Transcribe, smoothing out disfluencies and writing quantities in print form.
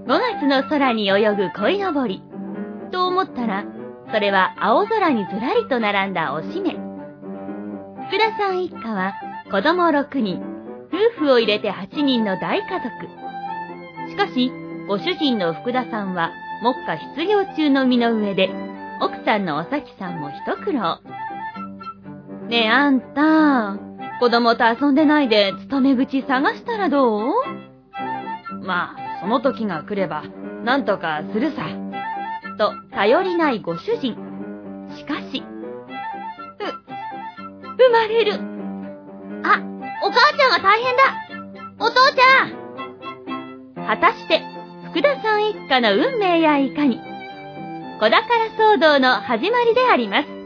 月の空に泳ぐ鯉のぼり。と思ったら、それは青空にずらりと並んだおしめ。福田さん一家は子供6人、夫婦を入れて8人の大家族。しかし、ご主人の福田さんは目下失業中の身の上で、奥さんのお咲さんも一苦労。ねえあんた、子供と遊んでないで勤め口探したらどう？ まあ、その時が来れば、なんとかするさ。 と、頼りないご主人。しかし、生まれる。 あ、お母ちゃんが大変だ。お父ちゃん。果たして、福田さん一家の運命やいかに。子宝騒動の始まりであります。